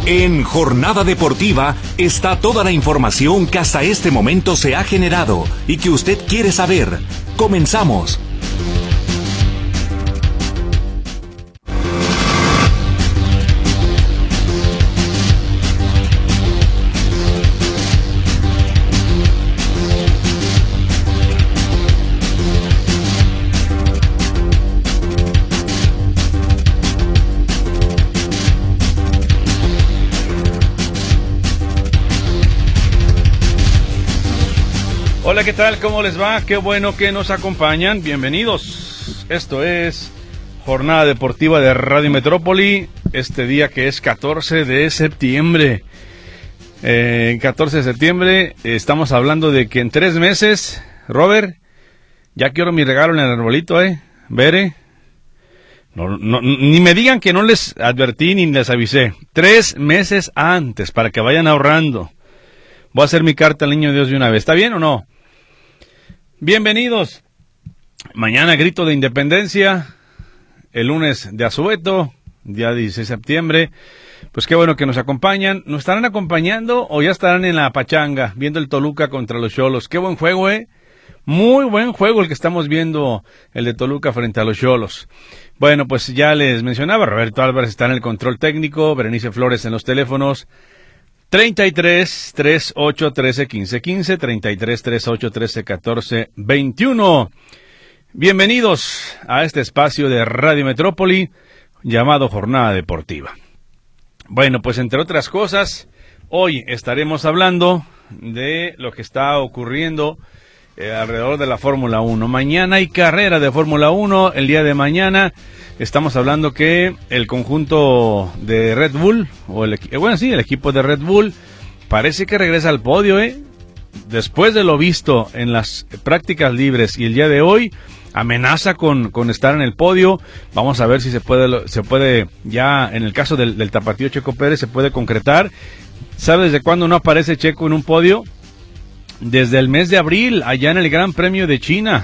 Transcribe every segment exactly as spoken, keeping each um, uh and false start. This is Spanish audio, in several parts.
En Jornada Deportiva está toda la información que hasta este momento se ha generado y que usted quiere saber. Comenzamos. Hola, ¿qué tal? ¿Cómo les va? Qué bueno que nos acompañan. Bienvenidos. Esto es Jornada Deportiva de Radio Metrópoli. Este día que es catorce de septiembre. Eh, catorce de septiembre. Estamos hablando de que en tres meses, Robert, ya quiero mi regalo en el arbolito, ¿eh? Bere. No, no, ni me digan que no les advertí ni les avisé. Tres meses antes para que vayan ahorrando. Voy a hacer mi carta al Niño Dios de una vez. ¿Está bien o no? Bienvenidos. Mañana grito de independencia, el lunes de asueto, día dieciséis de septiembre. Pues qué bueno que nos acompañan. ¿Nos estarán acompañando o ya estarán en la pachanga viendo el Toluca contra los Xolos? Qué buen juego, ¿eh? Muy buen juego el que estamos viendo, el de Toluca frente a los Xolos. Bueno, pues ya les mencionaba, Roberto Álvarez está en el control técnico, Berenice Flores en los teléfonos. treinta y tres, treinta y ocho, trece, quince, quince, treinta y tres, treinta y ocho, trece, catorce, veintiuno. Bienvenidos a este espacio de Radio Metrópoli llamado Jornada Deportiva. Bueno, pues entre otras cosas, hoy estaremos hablando de lo que está ocurriendo eh, alrededor de la Fórmula uno. Mañana hay carrera de Fórmula uno, el día de mañana. Estamos hablando que el conjunto de Red Bull, o el, bueno, sí, el equipo de Red Bull, parece que regresa al podio, ¿eh? Después de lo visto en las prácticas libres y el día de hoy, amenaza con, con estar en el podio. Vamos a ver si se puede, se puede ya, en el caso del, del tapatío Checo Pérez, se puede concretar. ¿Sabe desde cuándo no aparece Checo en un podio? Desde el mes de abril, allá en el Gran Premio de China.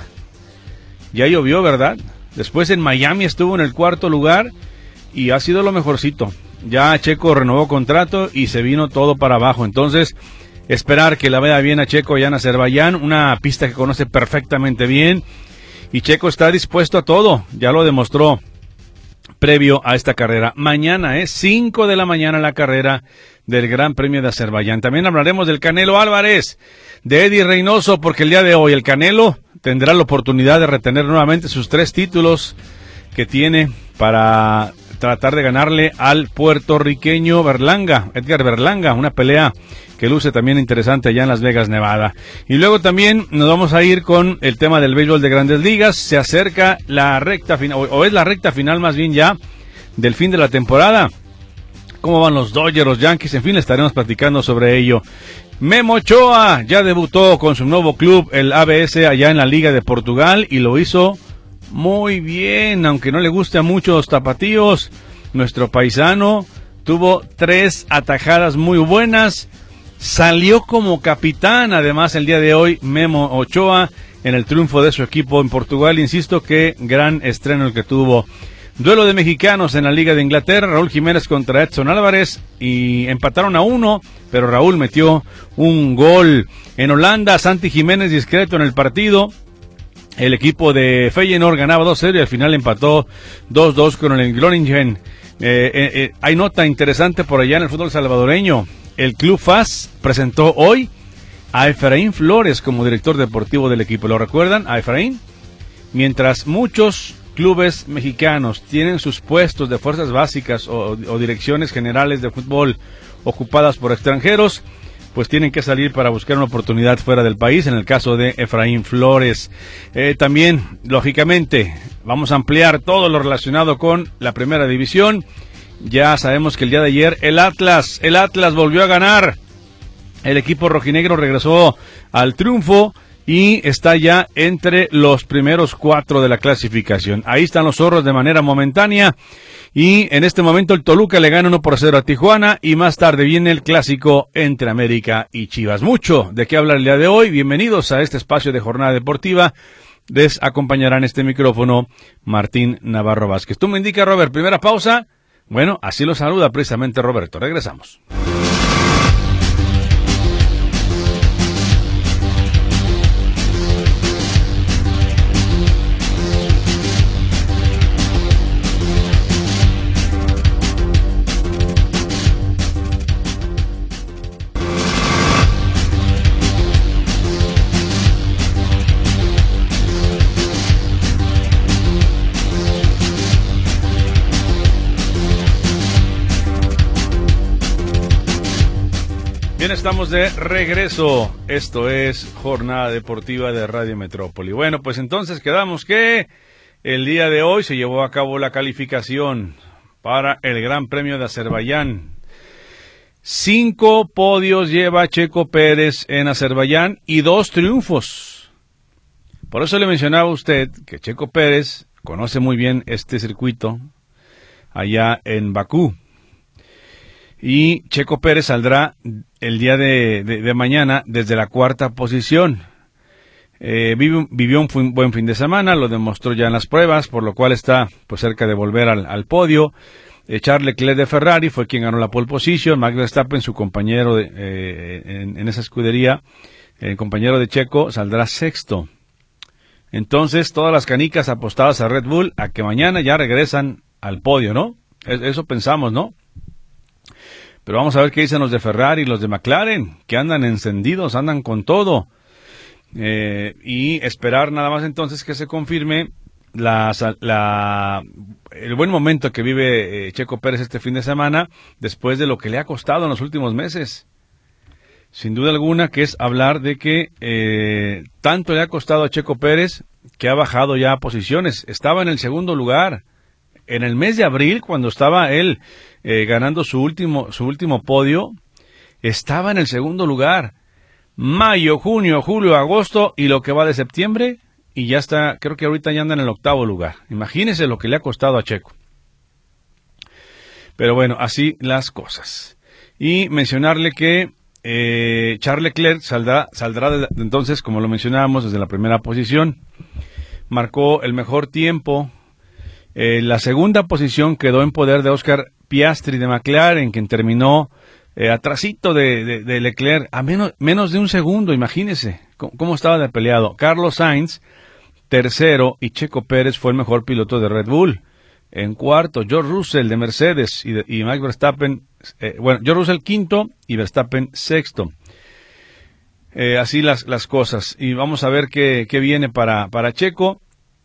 Ya llovió, ¿verdad? Después en Miami estuvo en el cuarto lugar y ha sido lo mejorcito. Ya Checo renovó contrato y se vino todo para abajo. Entonces, esperar que la vea bien a Checo allá en Azerbaiyán, una pista que conoce perfectamente bien. Y Checo está dispuesto a todo, ya lo demostró previo a esta carrera. Mañana es cinco de la mañana la carrera del Gran Premio de Azerbaiyán. También hablaremos del Canelo Álvarez, de Eddie Reynoso, porque el día de hoy el Canelo tendrá la oportunidad de retener nuevamente sus tres títulos que tiene para tratar de ganarle al puertorriqueño Berlanga, Edgar Berlanga, una pelea que luce también interesante allá en Las Vegas, Nevada. Y luego también nos vamos a ir con el tema del béisbol de Grandes Ligas. Se acerca la recta final, o es la recta final más bien ya, del fin de la temporada. ¿Cómo van los Dodgers, los Yankees? En fin, le estaremos platicando sobre ello. Memo Ochoa ya debutó con su nuevo club, el A B S, allá en la Liga de Portugal, y lo hizo muy bien, aunque no le guste a muchos tapatíos. Nuestro paisano tuvo tres atajadas muy buenas, salió como capitán, además el día de hoy, Memo Ochoa, en el triunfo de su equipo en Portugal. Insisto que gran estreno el que tuvo. Duelo de mexicanos en la Liga de Inglaterra, Raúl Jiménez contra Edson Álvarez, y empataron a uno, pero Raúl metió un gol. En Holanda, Santi Jiménez discreto en el partido. El equipo de Feyenoord ganaba dos cero y al final empató dos dos con el Groningen. Eh, eh, eh, hay nota interesante por allá en el fútbol salvadoreño. El Club F A S presentó hoy a Efraín Flores como director deportivo del equipo. ¿Lo recuerdan? A Efraín. Mientras muchos clubes mexicanos tienen sus puestos de fuerzas básicas o, o direcciones generales de fútbol ocupadas por extranjeros, pues tienen que salir para buscar una oportunidad fuera del país, en el caso de Efraín Flores. Eh, también, lógicamente, vamos a ampliar todo lo relacionado con la primera división. Ya sabemos que el día de ayer el Atlas, el Atlas volvió a ganar. El equipo rojinegro regresó al triunfo y está ya entre los primeros cuatro de la clasificación. Ahí están los zorros de manera momentánea. Y en este momento el Toluca le gana uno por cero a Tijuana y más tarde viene el clásico entre América y Chivas. Mucho de qué hablar el día de hoy. Bienvenidos a este espacio de Jornada Deportiva. Les acompañará en este micrófono Martín Navarro Vázquez. Tú me indicas, Robert, primera pausa. Bueno, así lo saluda precisamente Roberto. Regresamos. Bien, estamos de regreso. Esto es Jornada Deportiva de Radio Metrópoli. Bueno, pues entonces quedamos que el día de hoy se llevó a cabo la calificación para el Gran Premio de Azerbaiyán. Cinco podios lleva Checo Pérez en Azerbaiyán y dos triunfos. Por eso le mencionaba a usted que Checo Pérez conoce muy bien este circuito allá en Bakú. Y Checo Pérez saldrá el día de, de, de mañana desde la cuarta posición. Eh, vivió, vivió un fin, buen fin de semana, lo demostró ya en las pruebas, por lo cual está pues cerca de volver al, al podio. Eh, Charles Leclerc de Ferrari fue quien ganó la pole position. Max Verstappen, su compañero de, eh, en, en esa escudería, el compañero de Checo, saldrá sexto. Entonces, todas las canicas apostadas a Red Bull a que mañana ya regresan al podio, ¿no? Eso pensamos, ¿no? Pero vamos a ver qué dicen los de Ferrari y los de McLaren, que andan encendidos, andan con todo. Eh, y esperar nada más entonces que se confirme la, la, el buen momento que vive eh, Checo Pérez este fin de semana, después de lo que le ha costado en los últimos meses. Sin duda alguna que es hablar de que eh, tanto le ha costado a Checo Pérez que ha bajado ya posiciones. Estaba en el segundo lugar. En el mes de abril, cuando estaba él eh, ganando su último, su último podio, estaba en el segundo lugar. Mayo, junio, julio, agosto y lo que va de septiembre, y ya está, creo que ahorita ya anda en el octavo lugar. Imagínese lo que le ha costado a Checo. Pero bueno, así las cosas. Y mencionarle que eh, Charles Leclerc saldrá, saldrá de, entonces, como lo mencionábamos, desde la primera posición. Marcó el mejor tiempo. Eh, la segunda posición quedó en poder de Oscar Piastri de McLaren, quien terminó eh, atrasito de, de, de Leclerc, a menos, menos de un segundo, imagínese cómo, cómo estaba de peleado. Carlos Sainz, tercero, y Checo Pérez fue el mejor piloto de Red Bull. En cuarto, George Russell de Mercedes y, de, y Max Verstappen, eh, bueno, George Russell quinto y Verstappen sexto. Eh, así las, las cosas. Y vamos a ver qué, qué viene para, para Checo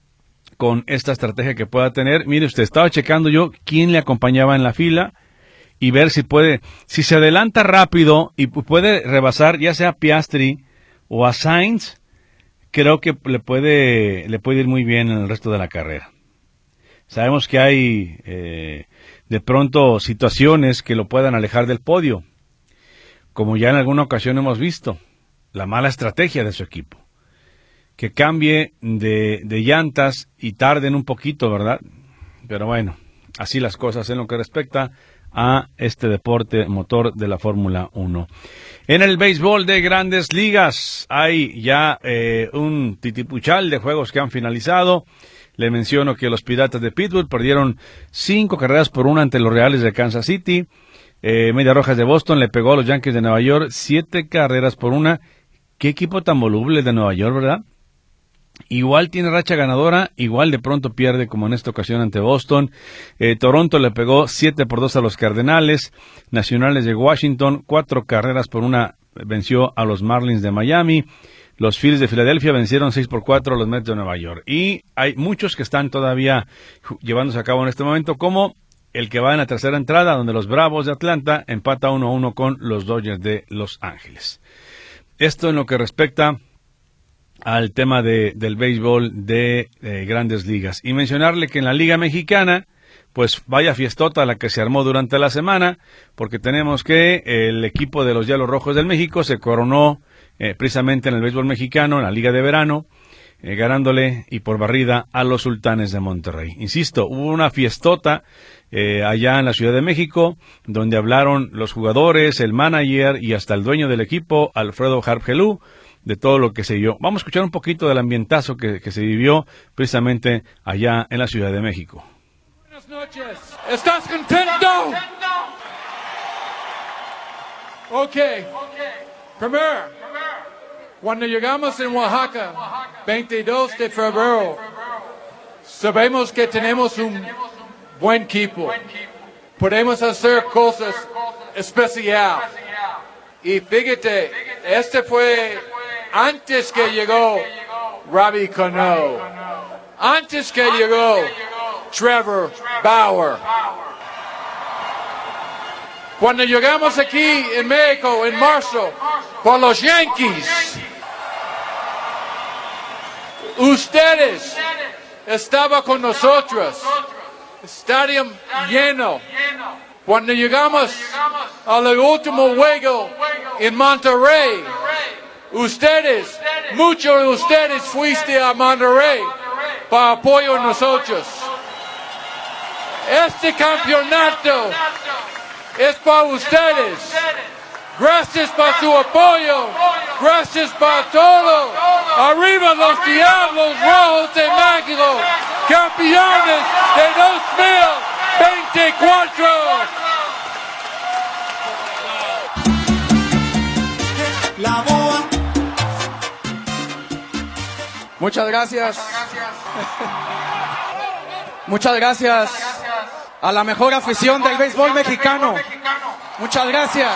con esta estrategia que pueda tener. Mire usted, estaba checando yo quién le acompañaba en la fila y ver si puede, si se adelanta rápido y puede rebasar ya sea a Piastri o a Sainz, creo que le puede, le puede ir muy bien en el resto de la carrera. Sabemos que hay eh, de pronto situaciones que lo puedan alejar del podio, como ya en alguna ocasión hemos visto, la mala estrategia de su equipo. Que cambie de, de llantas y tarden un poquito, ¿verdad? Pero bueno, así las cosas en lo que respecta a este deporte motor de la Fórmula uno. En el béisbol de Grandes Ligas hay ya eh, un titipuchal de juegos que han finalizado. Le menciono que los Piratas de Pittsburgh perdieron cinco carreras por una ante los Reales de Kansas City. Eh, Medias Rojas de Boston le pegó a los Yankees de Nueva York siete carreras por una. Qué equipo tan voluble de Nueva York, ¿verdad? Igual tiene racha ganadora, igual de pronto pierde como en esta ocasión ante Boston. Eh, Toronto le pegó siete por dos a los Cardenales. Nacionales de Washington, cuatro carreras por una venció a los Marlins de Miami. Los Phillies de Filadelfia vencieron seis por cuatro a los Mets de Nueva York. Y hay muchos que están todavía llevándose a cabo en este momento, como el que va en la tercera entrada, donde los Bravos de Atlanta empata uno a uno con los Dodgers de Los Ángeles. Esto en lo que respecta al tema de, del béisbol de eh, Grandes Ligas. Y mencionarle que en la Liga Mexicana, pues vaya fiestota la que se armó durante la semana, porque tenemos que el equipo de los Diablos Rojos del México se coronó eh, precisamente en el béisbol mexicano, en la Liga de Verano, eh, ganándole y por barrida a los Sultanes de Monterrey. Insisto, hubo una fiestota eh, allá en la Ciudad de México, donde hablaron los jugadores, el manager y hasta el dueño del equipo, Alfredo Harpgelú, de todo lo que se vio. Vamos a escuchar un poquito del ambientazo que, que se vivió precisamente allá en la Ciudad de México. Buenas noches. ¿Estás contento? Ok. Primero, cuando llegamos en Oaxaca, veintidós de febrero, sabemos que tenemos un buen equipo. Podemos hacer cosas especiales. Y fíjate, este fue antes que llegó Robbie Cano, antes que llegó Trevor Bauer. Cuando llegamos aquí en México en marzo por los Yankees, ustedes estaban con nosotros, estadio lleno. Cuando llegamos al último juego en Monterrey, ustedes, muchos de ustedes fuiste a Monterrey para apoyo a nosotros. Este campeonato es para ustedes. Gracias por su apoyo. Gracias por todo. Arriba los Diablos Rojos de México, campeones de dos mil veinticuatro. La boa. Muchas gracias. Muchas gracias a la mejor afición del béisbol mexicano. Muchas gracias.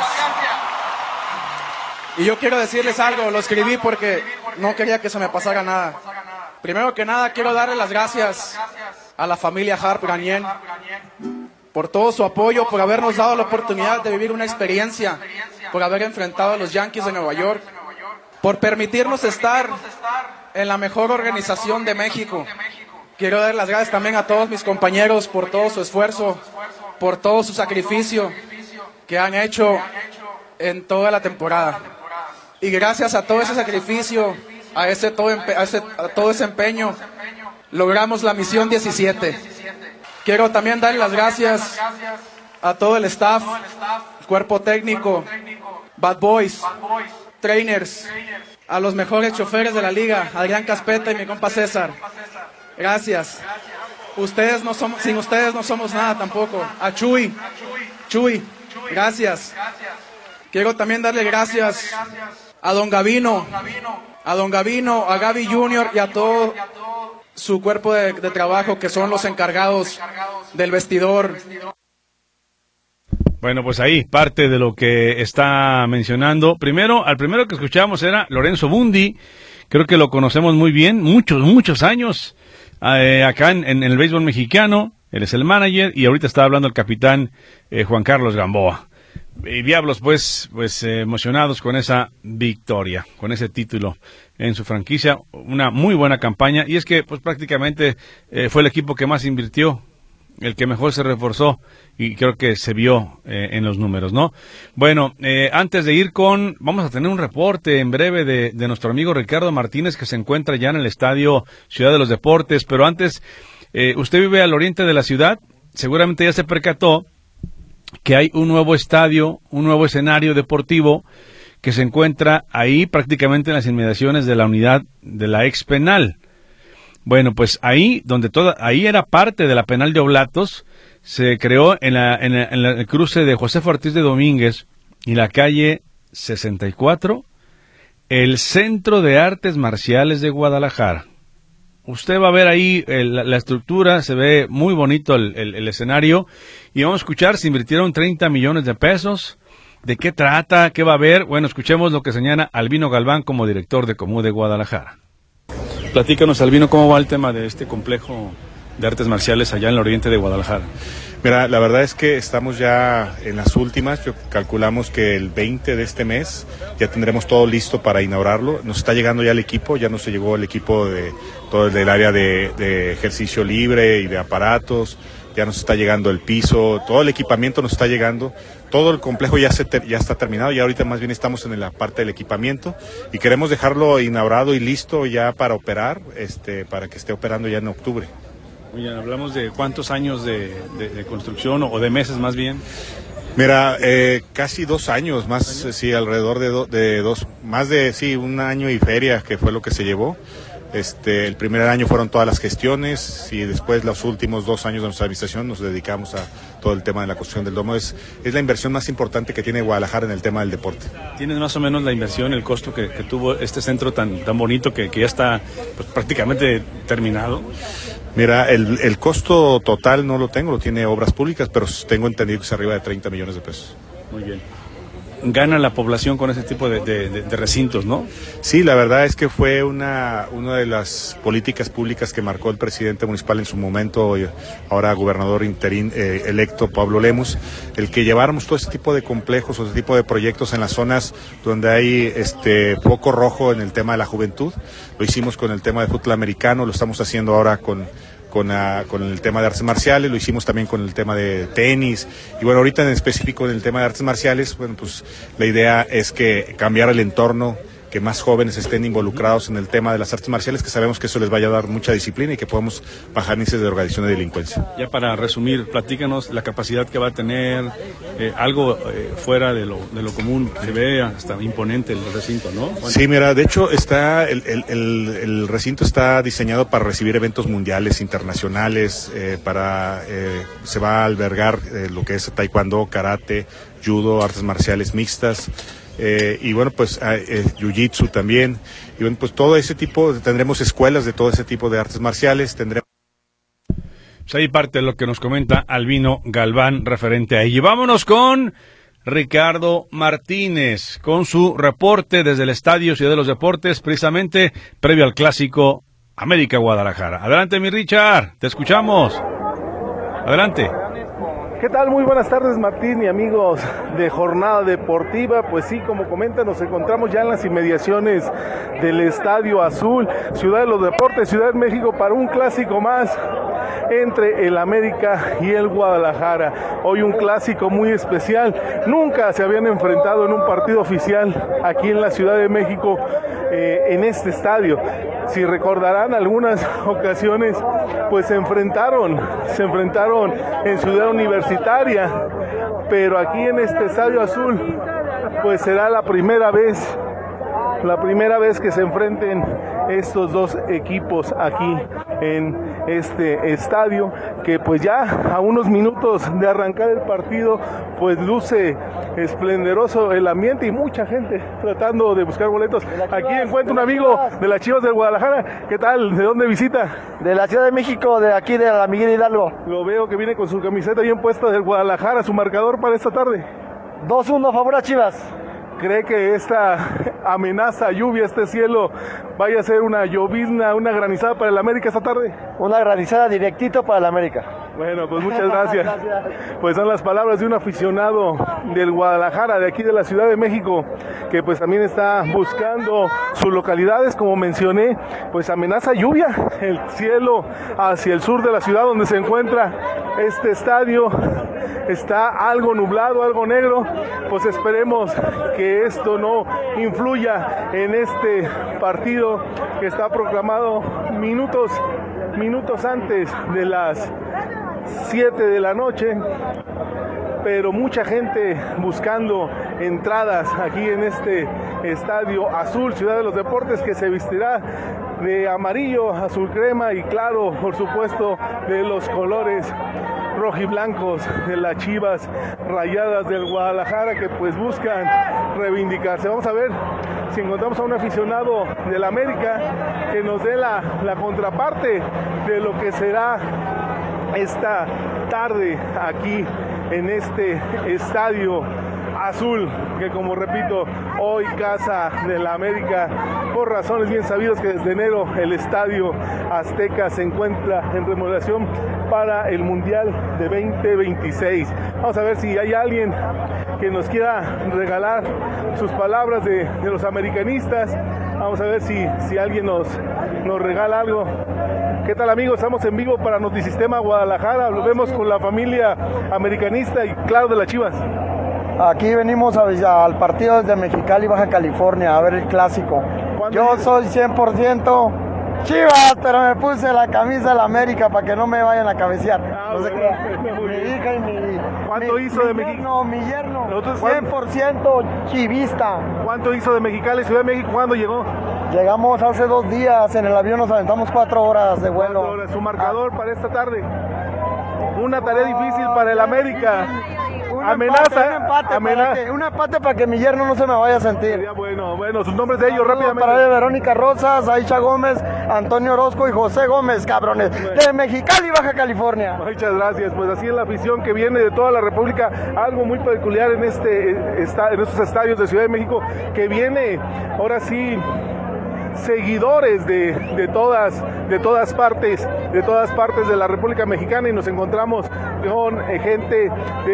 Y yo quiero decirles algo, lo escribí porque no quería que se me pasara nada. Primero que nada, quiero darle las gracias a la familia Harp Granien por todo su apoyo, por habernos dado la oportunidad de vivir una experiencia, por haber enfrentado a los Yankees de Nueva York, por permitirnos estar en la mejor organización de México. Quiero dar las gracias también a todos mis compañeros por todo su esfuerzo, por todo su sacrificio que han hecho en toda la temporada. Y gracias a todo ese sacrificio, a ese todo, empe- a ese, a todo ese empeño, logramos la misión diecisiete. Quiero también dar las gracias a todo el staff, el cuerpo técnico, Bad Boys, trainers, a los mejores choferes de la liga, Adrián Caspeta y mi compa César. Gracias. Ustedes no somos, sin ustedes no somos nada tampoco. A Chuy, Chuy, gracias. Quiero también darle gracias a Don Gavino, a Don Gavino, a Gaby junior y a todo su cuerpo de, de trabajo, que son los encargados del vestidor. Bueno, pues ahí, parte de lo que está mencionando. Primero, al primero que escuchamos era Lorenzo Bundy. Creo que lo conocemos muy bien, muchos, muchos años eh, acá en, en el béisbol mexicano. Él es el manager y ahorita está hablando el capitán eh, Juan Carlos Gamboa. Y Diablos, pues, pues eh, emocionados con esa victoria, con ese título en su franquicia. Una muy buena campaña, y es que pues prácticamente eh, fue el equipo que más invirtió, el que mejor se reforzó, y creo que se vio eh, en los números, ¿no? Bueno, eh, antes de ir con, vamos a tener un reporte en breve de, de nuestro amigo Ricardo Martínez, que se encuentra ya en el estadio Ciudad de los Deportes, pero antes, eh, usted vive al oriente de la ciudad, seguramente ya se percató que hay un nuevo estadio, un nuevo escenario deportivo que se encuentra ahí prácticamente en las inmediaciones de la unidad de la ex penal. Bueno, pues ahí, donde toda, ahí era parte de la penal de Oblatos, se creó en, la, en, la, en la, el cruce de José Ortiz de Domínguez y la calle sesenta y cuatro, el Centro de Artes Marciales de Guadalajara. Usted va a ver ahí el, la, la estructura, se ve muy bonito el, el, el escenario, y vamos a escuchar, se invirtieron treinta millones de pesos. ¿De qué trata? ¿Qué va a haber? Bueno, escuchemos lo que señala Albino Galván como director de Comú de Guadalajara. Platícanos, Albino, ¿cómo va el tema de este complejo de artes marciales allá en el oriente de Guadalajara? Mira, la verdad es que estamos ya en las últimas. Yo calculamos que el veinte de este mes ya tendremos todo listo para inaugurarlo. Nos está llegando ya el equipo, ya nos llegó el equipo de todo el del área de, de ejercicio libre y de aparatos. Ya nos está llegando el piso, todo el equipamiento nos está llegando. Todo el complejo ya se ter, ya está terminado, y ahorita más bien estamos en la parte del equipamiento y queremos dejarlo inaugurado y listo ya para operar, este, para que esté operando ya en octubre. Oye, hablamos de cuántos años de, de, de construcción o de meses más bien. Mira, eh, casi dos años, más, ¿Años? sí, alrededor de, do, de dos, más de, sí, un año y feria que fue lo que se llevó. Este, el primer año fueron todas las gestiones y después los últimos dos años de nuestra administración nos dedicamos a todo el tema de la construcción del domo. Es, es la inversión más importante que tiene Guadalajara en el tema del deporte. ¿Tienes más o menos la inversión, el costo que, que tuvo este centro tan, tan bonito que, que ya está pues, prácticamente terminado? Mira, el, el costo total no lo tengo, lo tiene Obras Públicas, pero tengo entendido que es arriba de treinta millones de pesos. Muy bien. Gana la población con ese tipo de, de, de recintos, ¿no? Sí, la verdad es que fue una, una de las políticas públicas que marcó el presidente municipal en su momento, ahora gobernador interín eh, electo Pablo Lemus, el que lleváramos todo ese tipo de complejos o ese tipo de proyectos en las zonas donde hay este foco rojo en el tema de la juventud. Lo hicimos con el tema de fútbol americano, lo estamos haciendo ahora con... Con, uh, con el tema de artes marciales, lo hicimos también con el tema de tenis, y bueno, ahorita en específico en el tema de artes marciales, bueno, pues la idea es que cambiar el entorno, que más jóvenes estén involucrados en el tema de las artes marciales, que sabemos que eso les vaya a dar mucha disciplina y que podamos bajar índices de organización de delincuencia. Ya para resumir, platícanos la capacidad que va a tener, eh, algo eh, fuera de lo, de lo común, se ve hasta imponente el recinto, ¿no? ¿Cuánto? Sí, mira, de hecho está el, el, el, el recinto está diseñado para recibir eventos mundiales, internacionales, eh, para eh, se va a albergar eh, lo que es taekwondo, karate, judo, artes marciales mixtas. Eh, y bueno, pues eh, jiu-jitsu también, y bueno, pues todo ese tipo, tendremos escuelas de todo ese tipo de artes marciales, tendremos... Pues ahí parte de lo que nos comenta Albino Galván referente a ello. Vámonos con Ricardo Martínez, con su reporte desde el Estadio Ciudad de los Deportes, precisamente previo al Clásico América Guadalajara. Adelante, mi Richard, te escuchamos. Adelante. ¿Qué tal? Muy buenas tardes, Martín y amigos de Jornada Deportiva. Pues sí, como comenta, nos encontramos ya en las inmediaciones del Estadio Azul, Ciudad de los Deportes, Ciudad de México, para un clásico más entre el América y el Guadalajara. Hoy un clásico muy especial. Nunca se habían enfrentado en un partido oficial aquí en la Ciudad de México, eh, en este estadio. Si recordarán, algunas ocasiones pues se enfrentaron, se enfrentaron en Ciudad Universitaria, pero aquí en este Estadio Azul pues será la primera vez, la primera vez que se enfrenten estos dos equipos aquí en este estadio, que pues ya a unos minutos de arrancar el partido pues luce esplendoroso el ambiente y mucha gente tratando de buscar boletos. Aquí encuentro un amigo de las Chivas del Guadalajara. ¿Qué tal? ¿De dónde visita? De la Ciudad de México, de aquí de la Miguel Hidalgo. Lo veo que viene con su camiseta bien puesta del Guadalajara. ¿Su marcador para esta tarde? dos uno, favor a Chivas. ¿Cree que esta amenaza, lluvia, este cielo, vaya a ser una llovizna, una granizada para el América esta tarde? Una granizada directito para el América. Bueno, pues muchas gracias. Gracias. Pues son las palabras de un aficionado del Guadalajara, de aquí de la Ciudad de México, que pues también está buscando sus localidades, como mencioné, pues amenaza lluvia, el cielo hacia el sur de la ciudad donde se encuentra este estadio está algo nublado, algo negro. Pues esperemos que esto no influya en este partido que está proclamado minutos, minutos antes de las siete de la noche, pero mucha gente buscando entradas aquí en este Estadio Azul, Ciudad de los Deportes, que se vestirá de amarillo, azul crema y claro, por supuesto, de los colores rojiblancos de las Chivas Rayadas del Guadalajara, que pues buscan reivindicarse. Vamos a ver si encontramos a un aficionado del América que nos dé la, la contraparte de lo que será esta tarde aquí en este Estadio Azul, que como repito, hoy casa de la América, por razones bien sabidas que desde enero el Estadio Azteca se encuentra en remodelación para el Mundial de veinte veintiséis. Vamos a ver si hay alguien que nos quiera regalar sus palabras de, de los americanistas. Vamos a ver si, si alguien nos, nos regala algo. ¿Qué tal, amigos? Estamos en vivo para Notisistema Guadalajara. Lo vemos con la familia americanista y claro, de las Chivas. Aquí venimos a, al partido desde Mexicali, Baja California, a ver el clásico. Yo soy cien por ciento Chivas, pero me puse la camisa de la América para que no me vayan a cabecear. Ah, no sé qué. Mi hija y mi... ¿Cuánto mi, hizo mi de Mexicali? No, mi yerno. cien por ciento chivista. ¿Cuánto hizo de Mexicali, Ciudad de México? ¿Cuándo llegó? Llegamos hace dos días, en el avión nos aventamos cuatro horas de vuelo. Cuatro horas. Su marcador ah. para esta tarde. Una tarea difícil para el América. Un amenaza, empate, un empate, amenaza. Para que, un empate para que mi yerno no se me vaya a sentir. Sería bueno, bueno, sus nombres de ellos rápidamente. Para de Verónica Rosas, Aisha Gómez, Antonio Orozco y José Gómez, cabrones, bueno. de Mexicali, Baja California. Muchas gracias, pues así es la afición que viene de toda la República, algo muy peculiar en este en estos estadios de Ciudad de México, que viene, ahora sí, seguidores de, de todas de todas partes de todas partes de la República Mexicana, y nos encontramos con eh, gente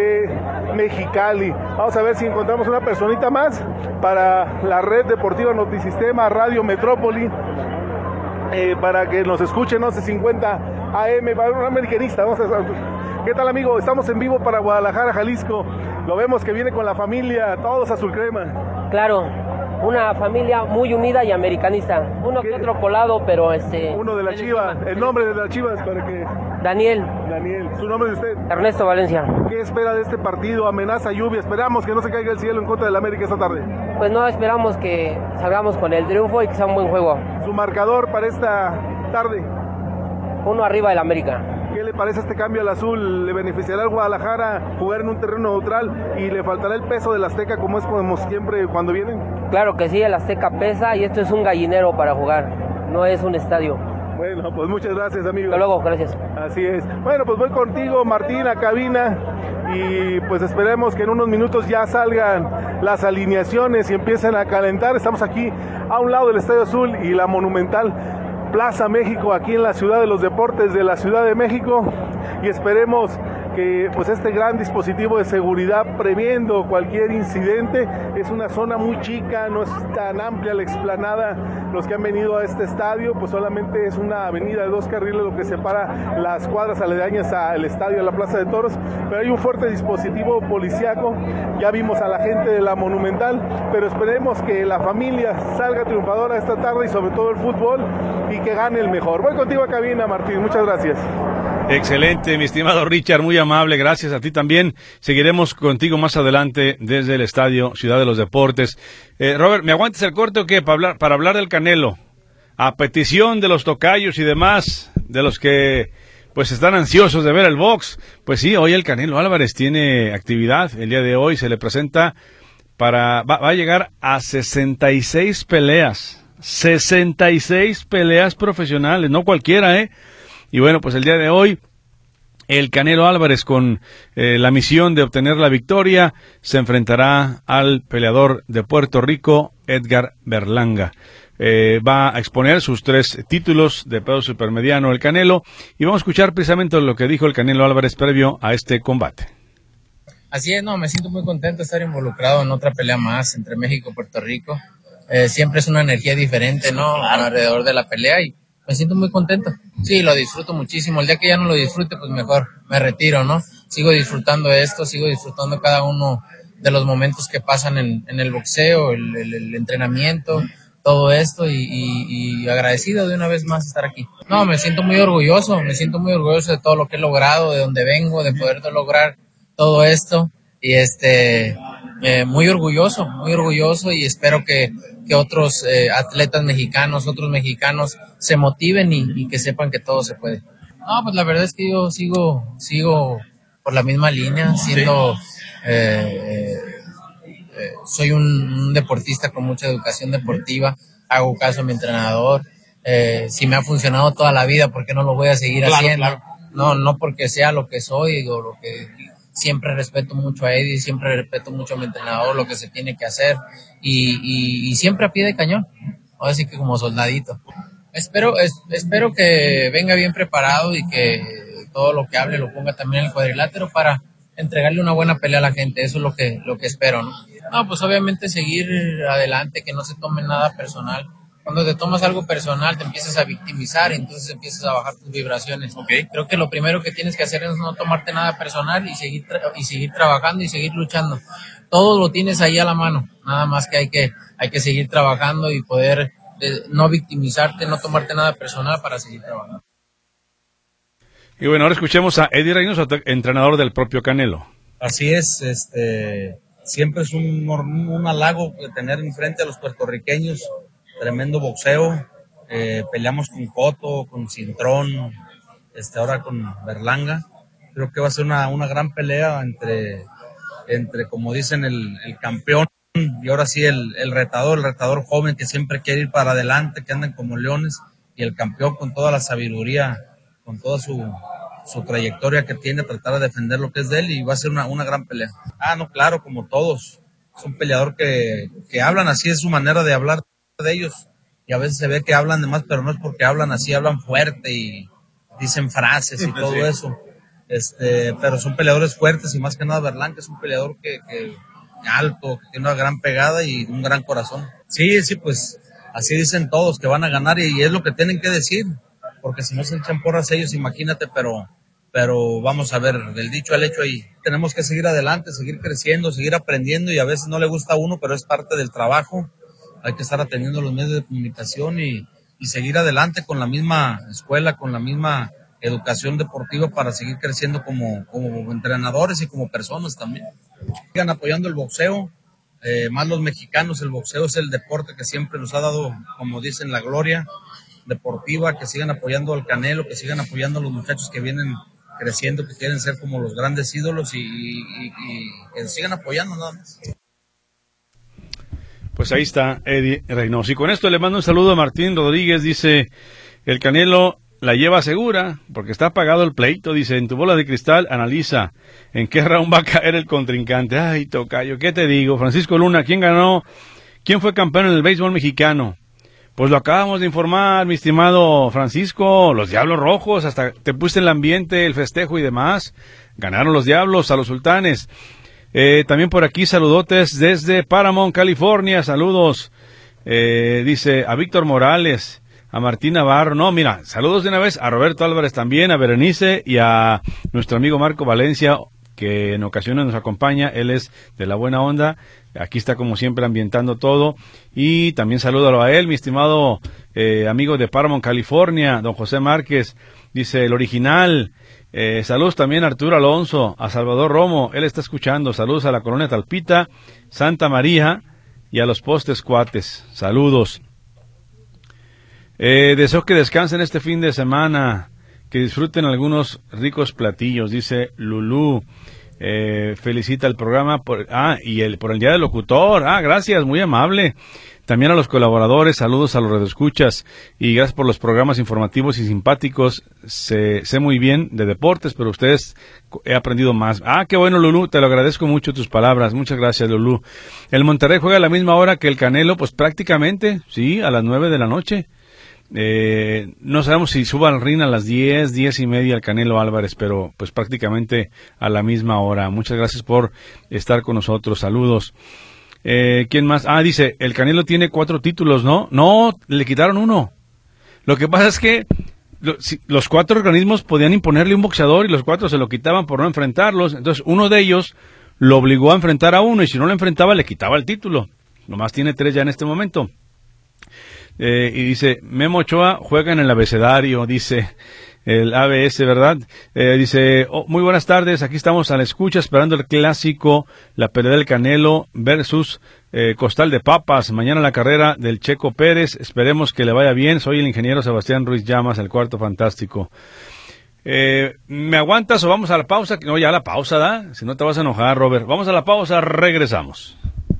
de Mexicali. Vamos a ver si encontramos una personita más para la red deportiva Notisistema Radio Metrópoli, eh, para que nos escuchen once cincuenta A M, para un americanista. Vamos a... ¿Qué tal, amigo? Estamos en vivo para Guadalajara, Jalisco. Lo vemos que viene con la familia, todos azul crema. Claro, una familia muy unida y americanista. Uno ¿Qué? que otro colado, pero este... Uno de la Chivas, el nombre de las Chivas para que... Daniel. Daniel, ¿su nombre de usted? Ernesto Valencia. ¿Qué espera de este partido? Amenaza lluvia, esperamos que no se caiga el cielo en contra del América esta tarde. Pues no, esperamos que salgamos con el triunfo y que sea un buen juego. ¿Su marcador para esta tarde? Uno arriba del América. ¿Qué le parece este cambio al azul? ¿Le beneficiará al Guadalajara jugar en un terreno neutral y le faltará el peso del Azteca como es como siempre cuando vienen? Claro que sí, el Azteca pesa y esto es un gallinero para jugar, no es un estadio. Bueno, pues muchas gracias, amigo. Hasta luego, gracias. Así es. Bueno, pues voy contigo, Martín, a cabina, y pues esperemos que en unos minutos ya salgan las alineaciones y empiecen a calentar. Estamos aquí a un lado del Estadio Azul y la monumental Plaza México, aquí en la Ciudad de los Deportes de la Ciudad de México, y esperemos que pues este gran dispositivo de seguridad previendo cualquier incidente. Es una zona muy chica, no es tan amplia la explanada. Los que han venido a este estadio, pues solamente es una avenida de dos carriles lo que separa las cuadras aledañas al estadio, a la Plaza de Toros, pero hay un fuerte dispositivo policiaco. Ya vimos a la gente de la Monumental, pero esperemos que la familia salga triunfadora esta tarde y sobre todo el fútbol, y que gane el mejor. Voy contigo a cabina, Martín, muchas gracias. Excelente, mi estimado Richard, muy amable, gracias a ti también. Seguiremos contigo más adelante desde el Estadio Ciudad de los Deportes. Eh, Robert, ¿me aguantas el corte o qué? Para hablar, para hablar del Canelo. A petición de los tocayos y demás, de los que pues están ansiosos de ver el box. Pues sí, hoy el Canelo Álvarez tiene actividad. El día de hoy se le presenta para... Va, va a llegar a sesenta y seis peleas. sesenta y seis peleas profesionales, no cualquiera, ¿eh? Y bueno, pues el día de hoy, el Canelo Álvarez, con eh, la misión de obtener la victoria, se enfrentará al peleador de Puerto Rico, Edgar Berlanga. Eh, va a exponer sus tres títulos de peso supermediano el Canelo, y vamos a escuchar precisamente lo que dijo el Canelo Álvarez previo a este combate. Así es, no, me siento muy contento de estar involucrado en otra pelea más entre México y Puerto Rico. Eh, siempre es una energía diferente, ¿no? Alrededor de la pelea, y me siento muy contento. Sí, lo disfruto muchísimo. El día que ya no lo disfrute, pues mejor me retiro, ¿no? Sigo disfrutando esto, sigo disfrutando cada uno de los momentos que pasan en, en el boxeo, el, el, el entrenamiento, todo esto, y, y, y agradecido de una vez más estar aquí. No, me siento muy orgulloso, me siento muy orgulloso de todo lo que he logrado, de donde vengo, de poder lograr todo esto, y este, eh, muy orgulloso, muy orgulloso, y espero que que otros eh, atletas mexicanos, otros mexicanos se motiven y, y que sepan que todo se puede. No, pues la verdad es que yo sigo sigo por la misma línea, siendo eh, eh, soy un, un deportista con mucha educación deportiva, hago caso a mi entrenador, eh, si me ha funcionado toda la vida, ¿por qué no lo voy a seguir claro, haciendo? Claro. No, no porque sea lo que soy o lo que... Siempre respeto mucho a Eddie, siempre respeto mucho a mi entrenador, lo que se tiene que hacer, y, y, y siempre a pie de cañón, ahora sí que como soldadito. Espero, es, espero que venga bien preparado y que todo lo que hable lo ponga también en el cuadrilátero para entregarle una buena pelea a la gente. Eso es lo que, lo que espero, ¿no? No, pues obviamente seguir adelante, que no se tome nada personal. Cuando te tomas algo personal te empiezas a victimizar y entonces empiezas a bajar tus vibraciones. Okay. Creo que lo primero que tienes que hacer es no tomarte nada personal y seguir tra- y seguir trabajando y seguir luchando. Todo lo tienes ahí a la mano, nada más que hay que hay que seguir trabajando y poder eh, no victimizarte, no tomarte nada personal para seguir trabajando. Y bueno, ahora escuchemos a Eddie Reynoso, entrenador del propio Canelo. Así es, este siempre es un, un halago tener enfrente a los puertorriqueños. tremendo boxeo, eh, peleamos con Cotto, con Cintrón, este, ahora con Berlanga. Creo que va a ser una, una gran pelea entre, entre como dicen, el, el campeón y ahora sí el, el retador, el retador joven que siempre quiere ir para adelante, que andan como leones, y el campeón con toda la sabiduría, con toda su, su trayectoria que tiene, tratar de defender lo que es de él, y va a ser una, una gran pelea. Ah, no, claro, como todos. Es un peleador que, que hablan así, es su manera de hablar de ellos, y a veces se ve que hablan de más, pero no es porque hablan así, hablan fuerte y dicen frases y todo sí. eso. Este, pero son peleadores fuertes, y más que nada Berlanga es un peleador que, que alto, que tiene una gran pegada y un gran corazón. Sí, sí, pues así dicen todos que van a ganar, y, y es lo que tienen que decir, porque si no se echan porras ellos, imagínate, pero, pero vamos a ver, del dicho al hecho ahí. Tenemos que seguir adelante, seguir creciendo, seguir aprendiendo, y a veces no le gusta a uno, pero es parte del trabajo. Hay que estar atendiendo los medios de comunicación y, y seguir adelante con la misma escuela, con la misma educación deportiva para seguir creciendo como, como entrenadores y como personas también. Sigan apoyando el boxeo, eh, más los mexicanos. El boxeo es el deporte que siempre nos ha dado, como dicen, la gloria deportiva. Que sigan apoyando al Canelo, que sigan apoyando a los muchachos que vienen creciendo, que quieren ser como los grandes ídolos, y, y, y que sigan apoyando nada más. Pues ahí está Eddie Reynoso. Y con esto le mando un saludo a Martín Rodríguez. Dice, el Canelo la lleva segura porque está apagado el pleito. Dice, en tu bola de cristal analiza en qué round va a caer el contrincante. Ay, tocayo, ¿qué te digo? Francisco Luna, ¿quién ganó? ¿Quién fue campeón en el béisbol mexicano? Pues lo acabamos de informar, mi estimado Francisco. Los Diablos Rojos, hasta te puse en el ambiente, el festejo y demás. Ganaron los Diablos a los Sultanes. Eh, también por aquí saludotes desde Paramount, California. Saludos, eh, dice a Víctor Morales, a Martín Navarro. No, mira, saludos de una vez a Roberto Álvarez también, a Berenice y a nuestro amigo Marco Valencia, que en ocasiones nos acompaña. Él es de la buena onda. Aquí está como siempre ambientando todo. Y también salúdalo a él, mi estimado eh, amigo de Paramount, California, don José Márquez. Dice el original. Eh, saludos también a Arturo Alonso, a Salvador Romo, él está escuchando. Saludos a la Colonia Talpita, Santa María y a los Postes Cuates. Saludos. Eh, deseo que descansen este fin de semana, que disfruten algunos ricos platillos, dice Lulú. Eh, felicita el programa por, ah, y el, por el Día del Locutor. Ah, gracias, muy amable. También a los colaboradores, saludos a los radioescuchas, y gracias por los programas informativos y simpáticos. Sé, sé muy bien de deportes, pero ustedes he aprendido más. Ah, qué bueno, Lulú, te lo agradezco mucho tus palabras. Muchas gracias, Lulú. El Monterrey juega a la misma hora que el Canelo, pues prácticamente, sí, a las nueve de la noche. Eh, no sabemos si suba al ring a las diez, diez y media el Canelo Álvarez, pero pues prácticamente a la misma hora. Muchas gracias por estar con nosotros. Saludos. Eh, ¿quién más? Ah, dice, el Canelo tiene cuatro títulos, ¿no? No, le quitaron uno. Lo que pasa es que lo, si, los cuatro organismos podían imponerle un boxeador y los cuatro se lo quitaban por no enfrentarlos. Entonces uno de ellos lo obligó a enfrentar a uno, y si no lo enfrentaba le quitaba el título. Nomás tiene tres ya en este momento. Eh, y dice, Memo Ochoa juega en el abecedario, dice el A B S, ¿verdad? Eh, dice, oh, muy buenas tardes, aquí estamos a la escucha esperando el clásico, la pelea del Canelo versus eh, Costal de Papas. Mañana la carrera del Checo Pérez, esperemos que le vaya bien. Soy el ingeniero Sebastián Ruiz Llamas, el Cuarto Fantástico. Eh, ¿Me aguantas o vamos a la pausa? No, ya la pausa, ¿da? Si no te vas a enojar, Robert. Vamos a la pausa, regresamos.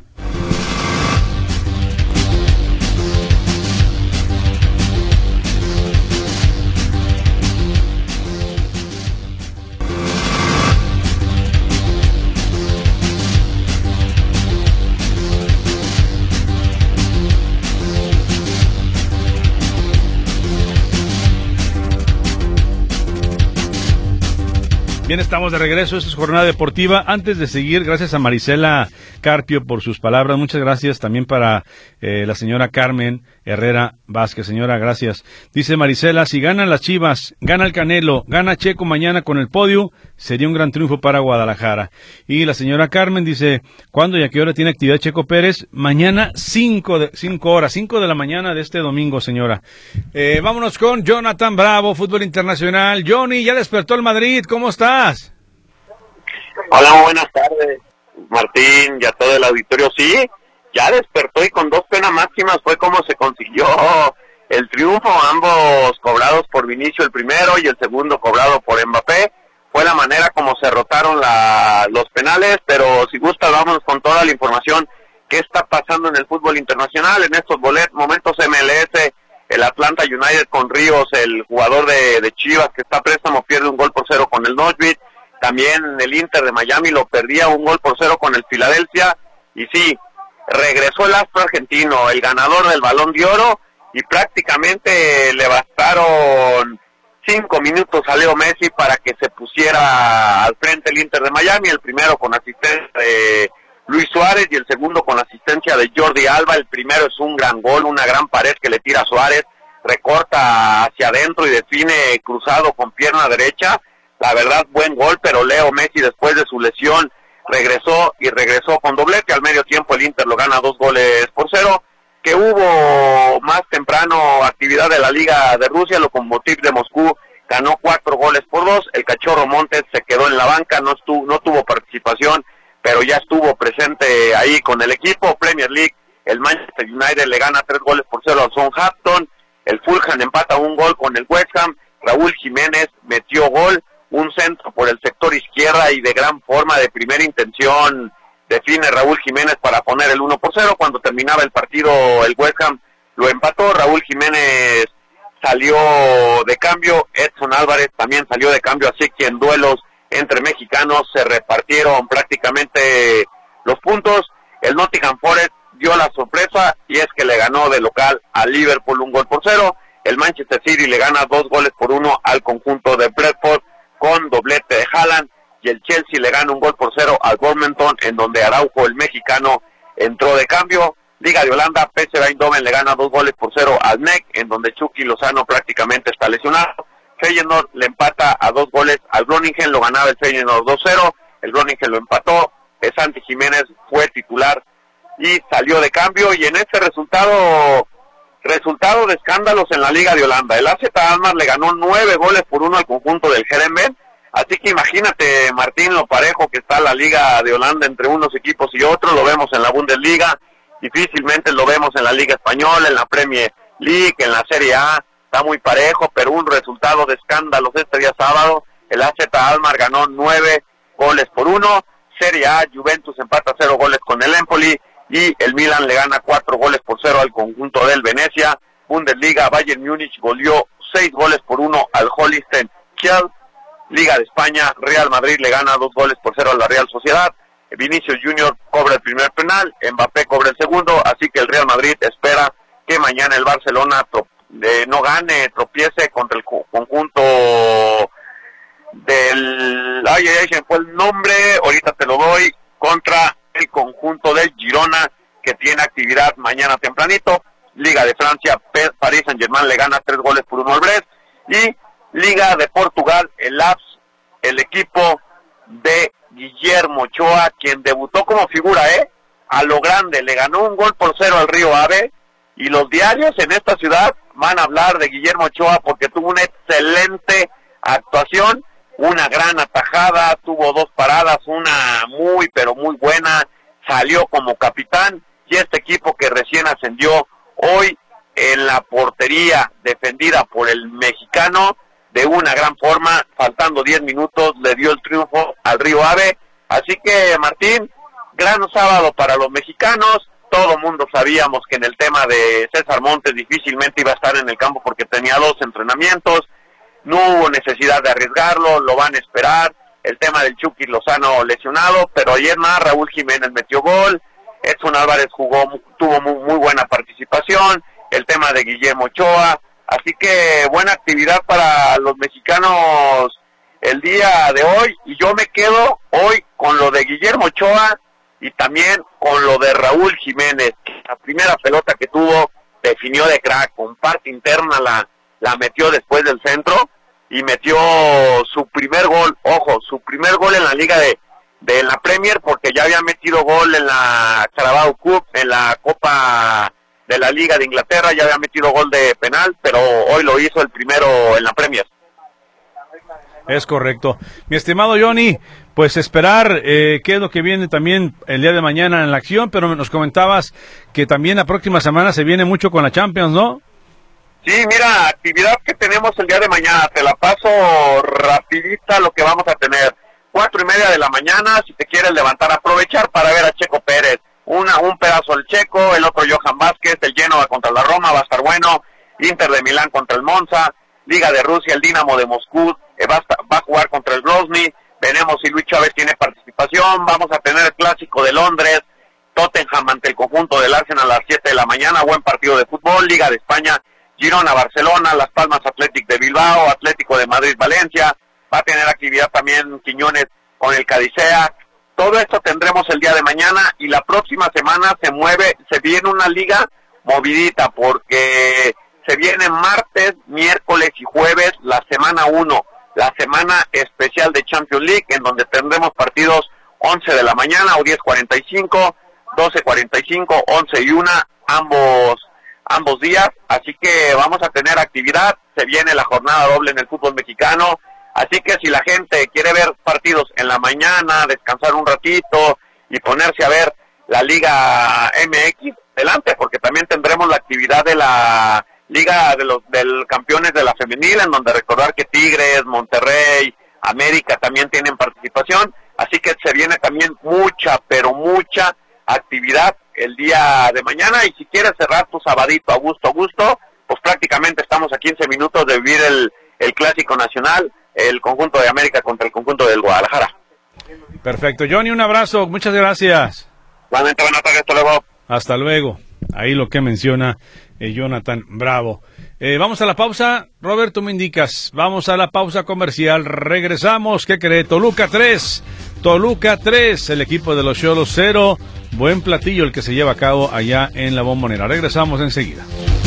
Bien, estamos de regreso, esta es Jornada Deportiva. Antes de seguir, gracias a Marisela Carpio por sus palabras, muchas gracias también para eh, la señora Carmen Herrera Vázquez. Señora, gracias. Dice Marisela, si ganan las Chivas, gana el Canelo, gana Checo mañana con el podio, sería un gran triunfo para Guadalajara. Y la señora Carmen dice, ¿cuándo y a qué hora tiene actividad Checo Pérez? Mañana cinco, de, cinco horas, cinco de la mañana de este domingo, señora. Eh, vámonos con Jonathan Bravo, fútbol internacional. Johnny, ya despertó el Madrid, ¿cómo estás? Hola, buenas tardes, Martín, y a todo el auditorio. Sí, ya despertó y con dos buenas máximas fue cómo se consiguió el triunfo, ambos cobrados por Vinicius el primero y el segundo cobrado por Mbappé. Fue la manera como se rotaron la, los penales, pero si gusta vamos con toda la información que está pasando en el fútbol internacional. En estos bolet, momentos M L S, el Atlanta United con Ríos, el jugador de, de Chivas que está a préstamo, pierde un gol por cero con el Norwich. También el Inter de Miami lo perdía un gol por cero con el Philadelphia. Y sí, regresó el astro argentino, el ganador del Balón de Oro, y prácticamente le bastaron cinco minutos a Leo Messi para que se pusiera al frente el Inter de Miami, el primero con asistencia de Luis Suárez y el segundo con asistencia de Jordi Alba. El primero es un gran gol, una gran pared que le tira a Suárez, recorta hacia adentro y define cruzado con pierna derecha. La verdad, buen gol, pero Leo Messi después de su lesión regresó y regresó con doblete. Al medio tiempo el Inter lo gana dos goles por cero. Que hubo más temprano actividad de la Liga de Rusia, Lokomotiv de Moscú ganó cuatro goles por dos. El Cachorro Montes se quedó en la banca, no estuvo, no tuvo participación, pero ya estuvo presente ahí con el equipo. Premier League, el Manchester United le gana tres goles por cero al Southampton. El Fulham empata un gol con el West Ham. Raúl Jiménez metió gol, un centro por el sector izquierda y de gran forma, de primera intención, define Raúl Jiménez para poner el uno por cero. Cuando terminaba el partido, el West Ham lo empató. Raúl Jiménez salió de cambio, Edson Álvarez también salió de cambio, así que en duelos entre mexicanos se repartieron prácticamente los puntos. El Nottingham Forest dio la sorpresa y es que le ganó de local al Liverpool un gol por cero. El Manchester City le gana dos goles por uno al conjunto de Brentford con doblete de Haaland. Y el Chelsea le gana un gol por cero al Bournemouth, en donde Araujo, el mexicano, entró de cambio. Liga de Holanda, P S V Eindhoven le gana dos goles por cero al N E C, en donde Chucky Lozano prácticamente está lesionado. Feyenoord le empata a dos goles al Groningen, lo ganaba el Feyenoord dos cero, el Groningen lo empató, Santi Jiménez fue titular y salió de cambio, y en este resultado, resultado de escándalos en la Liga de Holanda, el A Z Alkmaar le ganó nueve goles por uno al conjunto del Heerenveen. Así que imagínate, Martín, lo parejo que está la Liga de Holanda entre unos equipos y otros. Lo vemos en la Bundesliga, difícilmente lo vemos en la Liga Española, en la Premier League, en la Serie A. Está muy parejo, pero un resultado de escándalos este día sábado. El A Z Alkmaar ganó nueve goles por uno. Serie A, Juventus empata cero goles con el Empoli y el Milan le gana cuatro goles por cero al conjunto del Venecia. Bundesliga, Bayern Múnich goleó seis goles por uno al Holstein Kiel. Liga de España, Real Madrid le gana dos goles por cero a la Real Sociedad. Vinicius Junior cobra el primer penal, Mbappé cobra el segundo, así que el Real Madrid espera que mañana el Barcelona tro- eh, no gane, tropiece contra el co- conjunto del... Ay, ay, ay, fue el nombre, ahorita te lo doy, contra el conjunto del Girona, que tiene actividad mañana tempranito. Liga de Francia, P- Paris Saint-Germain le gana tres goles por uno al Brest, y Liga de Portugal, el A P S, el equipo de Guillermo Ochoa, quien debutó como figura, ¿eh? A lo grande, le ganó un gol por cero al Río Ave, y los diarios en esta ciudad van a hablar de Guillermo Ochoa porque tuvo una excelente actuación, una gran atajada, tuvo dos paradas, una muy pero muy buena, salió como capitán, y este equipo que recién ascendió hoy en la portería defendida por el mexicano, de una gran forma, faltando diez minutos, le dio el triunfo al Río Ave. Así que, Martín, gran sábado para los mexicanos. Todo mundo sabíamos que en el tema de César Montes difícilmente iba a estar en el campo porque tenía dos entrenamientos. No hubo necesidad de arriesgarlo, lo van a esperar. El tema del Chucky Lozano lesionado, pero ayer más Raúl Jiménez metió gol. Edson Álvarez jugó, tuvo muy, muy buena participación. El tema de Guillermo Ochoa. Así que buena actividad para los mexicanos el día de hoy, y yo me quedo hoy con lo de Guillermo Ochoa y también con lo de Raúl Jiménez, que la primera pelota que tuvo definió de crack, con parte interna la, la metió después del centro y metió su primer gol, ojo, su primer gol en la liga de, de la Premier, porque ya había metido gol en la Carabao Cup, en la Copa de la Liga de Inglaterra, ya había metido gol de penal, pero hoy lo hizo el primero en la Premier. Es correcto. Mi estimado Johnny, pues esperar eh, qué es lo que viene también el día de mañana en la acción, pero nos comentabas que también la próxima semana se viene mucho con la Champions, ¿no? Sí, mira, actividad que tenemos el día de mañana, te la paso rapidita lo que vamos a tener. Cuatro y media de la mañana, si te quieres levantar, aprovechar para ver a Checo Pérez. Una, un pedazo el Checo, el otro Johan Vázquez, el Genoa contra la Roma, va a estar bueno. Inter de Milán contra el Monza, Liga de Rusia, el Dinamo de Moscú, eh, va, a, va a jugar contra el Grozny. Veremos si Luis Chávez tiene participación. Vamos a tener el Clásico de Londres, Tottenham ante el conjunto del Arsenal a las siete de la mañana, buen partido de fútbol. Liga de España, Girona, Barcelona, Las Palmas Athletic de Bilbao, Atlético de Madrid, Valencia. Va a tener actividad también Quiñones con el Cadicea. Todo esto tendremos el día de mañana y la próxima semana se mueve, se viene una liga movidita porque se viene martes, miércoles y jueves la semana uno, la semana especial de Champions League, en donde tendremos partidos once de la mañana o diez cuarenta y cinco, doce cuarenta y cinco, once y una, ambos ambos días, así que vamos a tener actividad, se viene la jornada doble en el fútbol mexicano, así que si la gente quiere ver partidos en la mañana, descansar un ratito y ponerse a ver la Liga M X, adelante, porque también tendremos la actividad de la Liga de los del Campeones de la Femenil, en donde recordar que Tigres, Monterrey, América también tienen participación, así que se viene también mucha, pero mucha actividad el día de mañana, y si quieres cerrar tu sabadito a gusto, a gusto, pues prácticamente estamos a quince minutos de vivir el, el Clásico Nacional, el conjunto de América contra el conjunto del Guadalajara. Perfecto, Johnny, un abrazo, muchas gracias. Igualmente, buenas tardes, hasta luego. Hasta luego. Ahí lo que menciona eh, Jonathan Bravo. Eh, vamos a la pausa. Robert, tú me indicas. Vamos a la pausa comercial. Regresamos. ¿Qué cree? Toluca tres. Toluca tres. El equipo de los Xolos cero. Buen platillo el que se lleva a cabo allá en la Bombonera. Regresamos enseguida.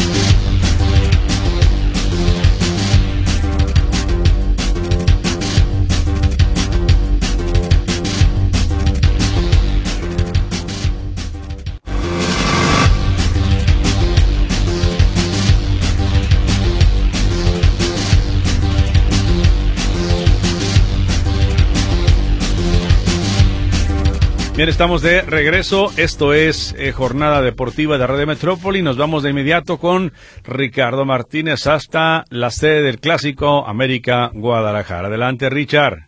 Bien, estamos de regreso. Esto es eh, Jornada Deportiva de Radio Metrópoli. Nos vamos de inmediato con Ricardo Martínez hasta la sede del Clásico América Guadalajara. Adelante, Richard.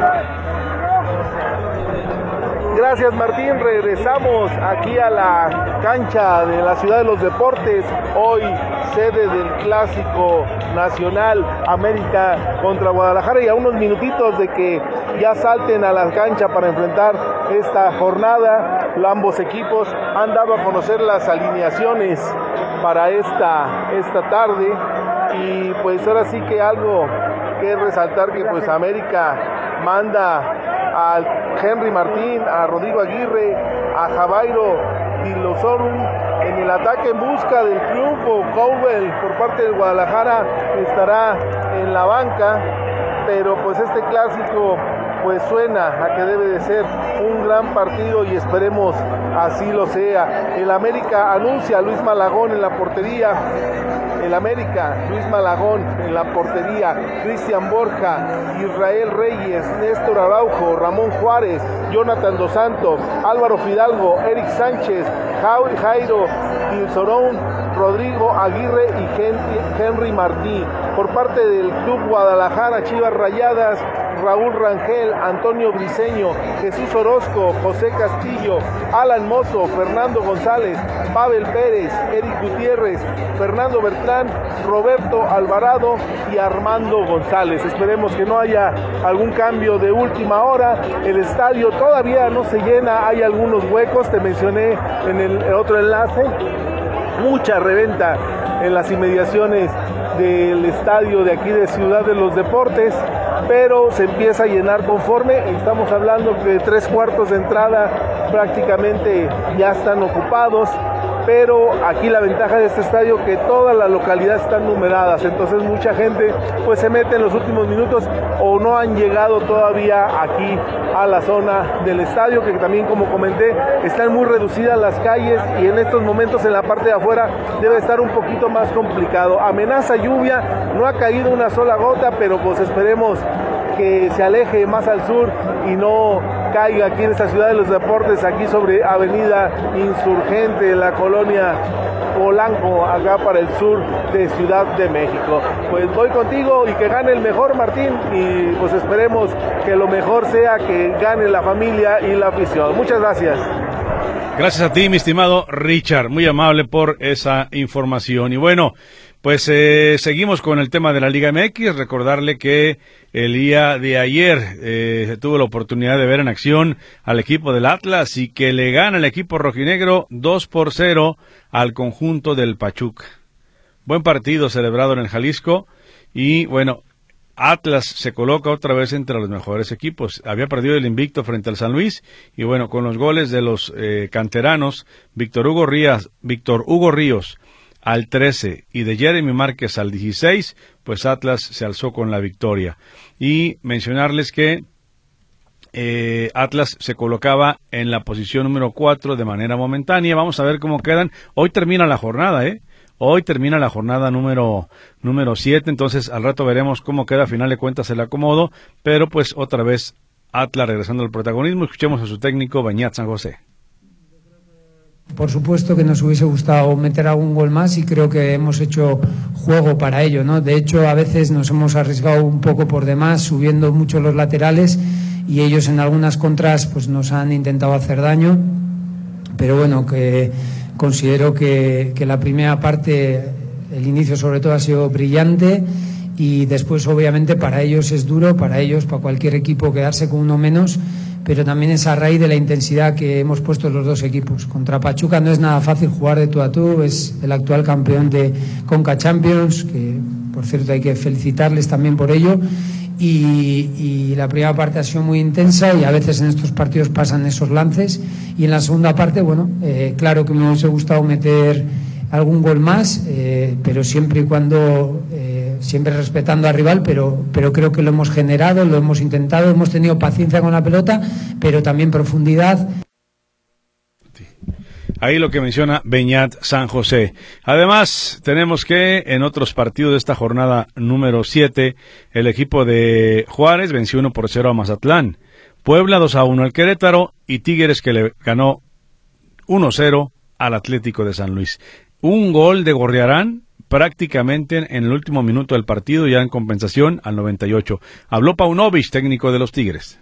Gracias, Martín. Regresamos aquí a la cancha de la Ciudad de los Deportes. Hoy sede del Clásico Nacional América contra Guadalajara, y a unos minutitos de que ya salten a la cancha para enfrentar esta jornada. Ambos equipos han dado a conocer las alineaciones para esta, esta tarde, y pues ahora sí que algo que resaltar, que pues América manda a Henry Martín, a Rodrigo Aguirre, a Javairo Dilosorum en el ataque en busca del triunfo. Cowell por parte del Guadalajara estará en la banca, pero pues este clásico pues suena a que debe de ser un gran partido y esperemos así lo sea. El América anuncia a Luis Malagón en la portería. El América, Luis Malagón en la portería, Cristian Borja, Israel Reyes, Néstor Araujo, Ramón Juárez, Jonathan Dos Santos, Álvaro Fidalgo, Eric Sánchez, Jairo Ilsorón, Rodrigo Aguirre y Henry Martí. Por parte del Club Guadalajara, Chivas Rayadas, Raúl Rangel, Antonio Briceño, Jesús Orozco, José Castillo, Alan Mozo, Fernando González, Pavel Pérez, Eric Gutiérrez, Fernando Bertrán, Roberto Alvarado y Armando González. Esperemos que no haya algún cambio de última hora. El estadio todavía no se llena, hay algunos huecos, te mencioné en el otro enlace. Mucha reventa en las inmediaciones del estadio de aquí de Ciudad de los Deportes, pero se empieza a llenar conforme. Estamos hablando que tres cuartos de entrada prácticamente ya están ocupados, pero aquí la ventaja de este estadio que toda la localidad están numeradas, entonces mucha gente pues se mete en los últimos minutos o no han llegado todavía aquí a la zona del estadio, que también, como comenté, están muy reducidas las calles y en estos momentos en la parte de afuera debe estar un poquito más complicado. Amenaza lluvia, no ha caído una sola gota, pero pues esperemos que se aleje más al sur y no caiga aquí en esta ciudad de los deportes, aquí sobre Avenida Insurgente, en la colonia Polanco, acá para el sur de Ciudad de México. Pues voy contigo y que gane el mejor, Martín, y pues esperemos que lo mejor sea que gane la familia y la afición. Muchas gracias. Gracias a ti, mi estimado Richard, muy amable por esa información. Y bueno, pues eh, seguimos con el tema de la Liga M X. Recordarle que el día de ayer eh, se tuvo la oportunidad de ver en acción al equipo del Atlas y que le gana el equipo rojinegro dos por cero al conjunto del Pachuca. Buen partido celebrado en el Jalisco y bueno, Atlas se coloca otra vez entre los mejores equipos. Había perdido el invicto frente al San Luis y bueno, con los goles de los eh, canteranos, Víctor Hugo Ríos, Víctor Hugo Ríos al trece y de Jeremy Márquez al dieciséis, pues Atlas se alzó con la victoria. Y mencionarles que eh, Atlas se colocaba en la posición número cuatro de manera momentánea. Vamos a ver cómo quedan. Hoy termina la jornada, ¿eh? Hoy termina la jornada número número siete, entonces al rato veremos cómo queda, a final de cuentas el acomodo, pero pues otra vez Atlas regresando al protagonismo. Escuchemos a su técnico, Beñat San José. Por supuesto que nos hubiese gustado meter algún gol más y creo que hemos hecho juego para ello, ¿no? De hecho, a veces nos hemos arriesgado un poco por demás, subiendo mucho los laterales y ellos en algunas contras pues nos han intentado hacer daño, pero bueno, que considero que, que la primera parte, el inicio sobre todo ha sido brillante y después obviamente para ellos es duro, para ellos, para cualquier equipo quedarse con uno menos, pero también es a raíz de la intensidad que hemos puesto los dos equipos. Contra Pachuca no es nada fácil jugar de tú a tú, es el actual campeón de Conca Champions, que por cierto hay que felicitarles también por ello, y, y la primera parte ha sido muy intensa y a veces en estos partidos pasan esos lances, y en la segunda parte, bueno, eh, claro que me hubiese gustado meter algún gol más, eh, pero siempre y cuando... Eh, siempre respetando al rival, pero, pero creo que lo hemos generado, lo hemos intentado, hemos tenido paciencia con la pelota, pero también profundidad. Ahí lo que menciona Beñat San José. Además, tenemos que en otros partidos de esta jornada número siete, el equipo de Juárez venció uno por cero a Mazatlán, Puebla dos a uno al Querétaro y Tigres que le ganó uno cero al Atlético de San Luis. Un gol de Gorriarán prácticamente en el último minuto del partido, ya en compensación al noventa y ocho. Habló Paunovic, técnico de los Tigres.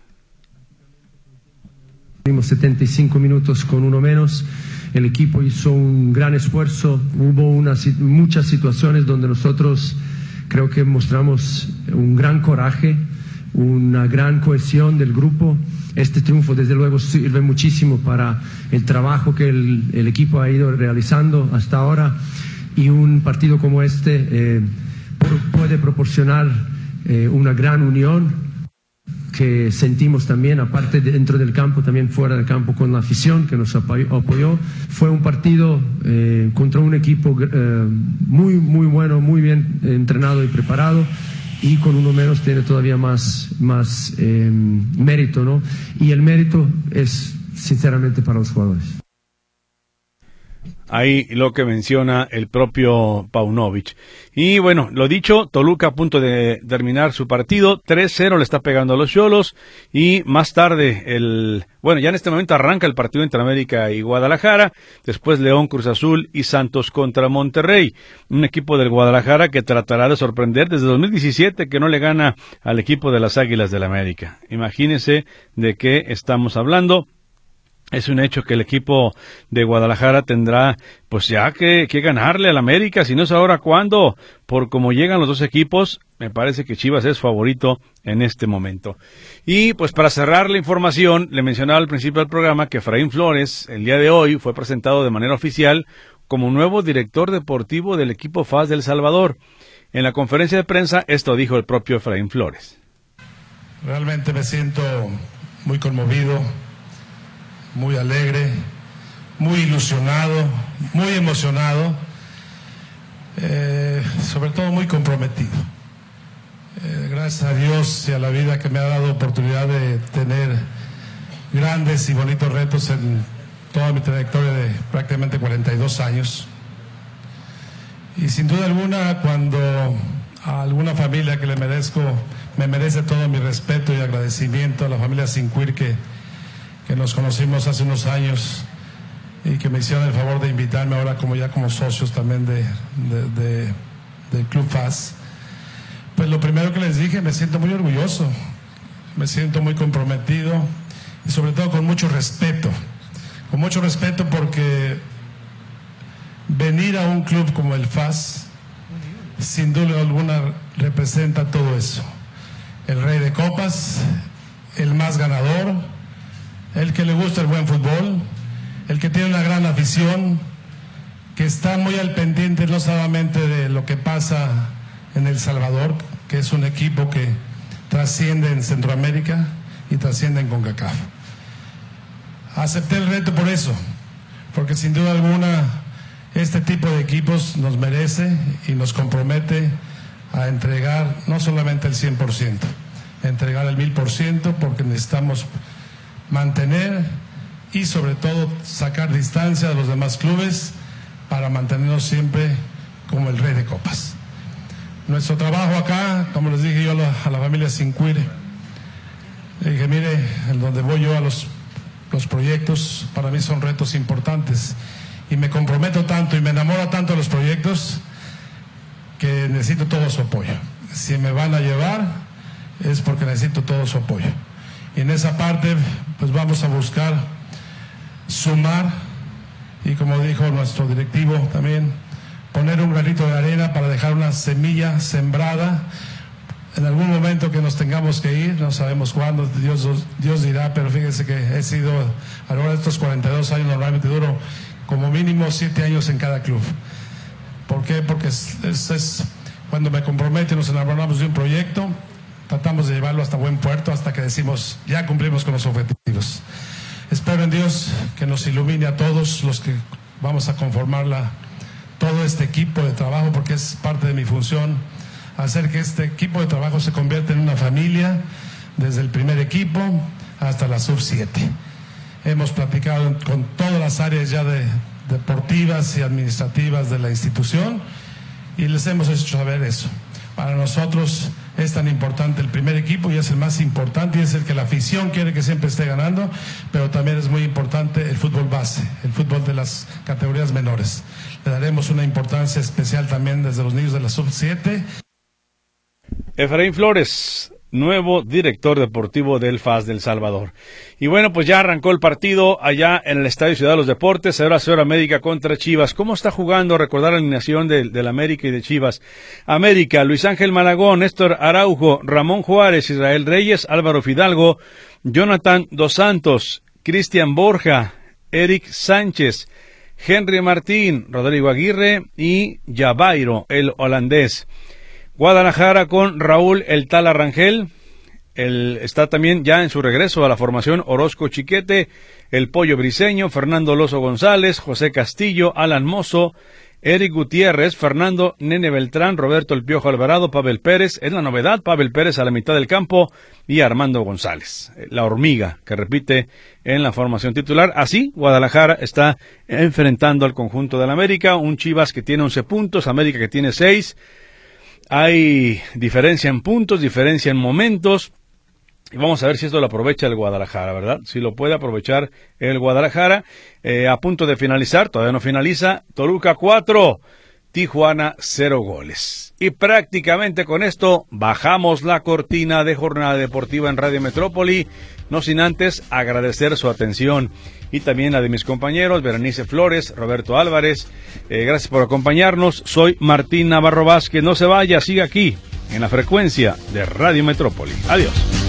Tuvimos setenta y cinco minutos con uno menos, el equipo hizo un gran esfuerzo, hubo unas, muchas situaciones donde nosotros creo que mostramos un gran coraje, una gran cohesión del grupo. Este triunfo desde luego sirve muchísimo para el trabajo que el, el equipo ha ido realizando hasta ahora. Y un partido como este eh, puede proporcionar eh, una gran unión que sentimos también, aparte de dentro del campo, también fuera del campo con la afición que nos apoyó. Fue un partido eh, contra un equipo eh, muy, muy bueno, muy bien entrenado y preparado, y con uno menos tiene todavía más, más eh, mérito, ¿no? Y el mérito es sinceramente para los jugadores. Ahí lo que menciona el propio Paunovic. Y bueno, lo dicho, Toluca a punto de terminar su partido, tres cero le está pegando a los Xolos, y más tarde, el bueno, ya en este momento arranca el partido entre América y Guadalajara, después León, Cruz Azul y Santos contra Monterrey, un equipo del Guadalajara que tratará de sorprender desde dos mil diecisiete, que no le gana al equipo de las Águilas del América. Imagínense de qué estamos hablando. Es un hecho que el equipo de Guadalajara tendrá pues ya que, que ganarle al América, si no es ahora, ¿cuándo? Por cómo llegan los dos equipos, me parece que Chivas es favorito en este momento. Y pues para cerrar la información, le mencionaba al principio del programa que Efraín Flores, el día de hoy, fue presentado de manera oficial como nuevo director deportivo del equipo F A S de El Salvador. En la conferencia de prensa, esto dijo el propio Efraín Flores. Realmente me siento muy conmovido, muy alegre, muy ilusionado, muy emocionado, eh, sobre todo muy comprometido. Eh, gracias a Dios y a la vida que me ha dado oportunidad de tener grandes y bonitos retos en toda mi trayectoria de prácticamente cuarenta y dos años. Y sin duda alguna, cuando a alguna familia que le merezco me merece todo mi respeto y agradecimiento a la familia Sinquir que, que nos conocimos hace unos años y que me hicieron el favor de invitarme ahora como ya como socios también de, de, de, del Club F A S. Pues lo primero que les dije, me siento muy orgulloso, me siento muy comprometido y sobre todo con mucho respeto, con mucho respeto porque venir a un club como el F A S, sin duda alguna representa todo eso. El rey de copas, el más ganador, el que le gusta el buen fútbol, el que tiene una gran afición, que está muy al pendiente no solamente de lo que pasa en El Salvador, que es un equipo que trasciende en Centroamérica y trasciende en CONCACAF. Acepté el reto por eso, porque sin duda alguna este tipo de equipos nos merece y nos compromete a entregar no solamente el cien por ciento, entregar el mil por ciento, porque necesitamos mantener y sobre todo sacar distancia de los demás clubes para mantenernos siempre como el rey de copas. Nuestro trabajo acá, como les dije yo a la, a la familia Sinquir, le dije, mire, en donde voy yo a los, los proyectos, para mí son retos importantes y me comprometo tanto y me enamoro tanto de los proyectos que necesito todo su apoyo. Si me van a llevar es porque necesito todo su apoyo. Y en esa parte pues vamos a buscar sumar y, como dijo nuestro directivo también, poner un granito de arena para dejar una semilla sembrada. En algún momento que nos tengamos que ir, no sabemos cuándo, Dios, Dios dirá, pero fíjense que he sido, a lo largo de estos cuarenta y dos años, normalmente duro como mínimo siete años en cada club. ¿Por qué? Porque es, es, es cuando me comprometo y nos enamoramos de un proyecto, tratamos de llevarlo hasta buen puerto, hasta que decimos, ya cumplimos con los objetivos. Espero en Dios que nos ilumine a todos los que vamos a conformar la, todo este equipo de trabajo, porque es parte de mi función, hacer que este equipo de trabajo se convierta en una familia, desde el primer equipo hasta la sub siete. Hemos platicado con todas las áreas ya de, deportivas y administrativas de la institución y les hemos hecho saber eso. Para nosotros es tan importante el primer equipo y es el más importante y es el que la afición quiere que siempre esté ganando, pero también es muy importante el fútbol base, el fútbol de las categorías menores. Le daremos una importancia especial también desde los niños de la sub siete. Efraín Flores, nuevo director deportivo del F A S del Salvador. Y bueno, pues ya arrancó el partido allá en el Estadio Ciudad de los Deportes, ahora Señor América contra Chivas. ¿Cómo está jugando? Recordar la alineación del de América y de Chivas. América, Luis Ángel Malagón, Néstor Araujo, Ramón Juárez, Israel Reyes, Álvaro Fidalgo, Jonathan Dos Santos, Cristian Borja, Eric Sánchez, Henry Martín, Rodrigo Aguirre y Javairo, el holandés. Guadalajara con Raúl El Tala Rangel, el, está también ya en su regreso a la formación Orozco Chiquete, el Pollo Briseño, Fernando Lozo González, José Castillo, Alan Mozo, Eric Gutiérrez, Fernando Nene Beltrán, Roberto El Piojo Alvarado, Pavel Pérez, es la novedad, Pavel Pérez a la mitad del campo y Armando González, la hormiga que repite en la formación titular. Así, Guadalajara está enfrentando al conjunto del América, un Chivas que tiene once puntos, América que tiene seis. Hay diferencia en puntos, diferencia en momentos, y vamos a ver si esto lo aprovecha el Guadalajara, ¿verdad? Si lo puede aprovechar el Guadalajara. Eh, a punto de finalizar, todavía no finaliza, Toluca cuatro, Tijuana cero goles. Y prácticamente con esto bajamos la cortina de jornada deportiva en Radio Metrópoli, no sin antes agradecer su atención y también la de mis compañeros, Berenice Flores, Roberto Álvarez. Eh, gracias por acompañarnos. Soy Martín Navarro Vázquez. No se vaya, siga aquí en la frecuencia de Radio Metrópoli. Adiós.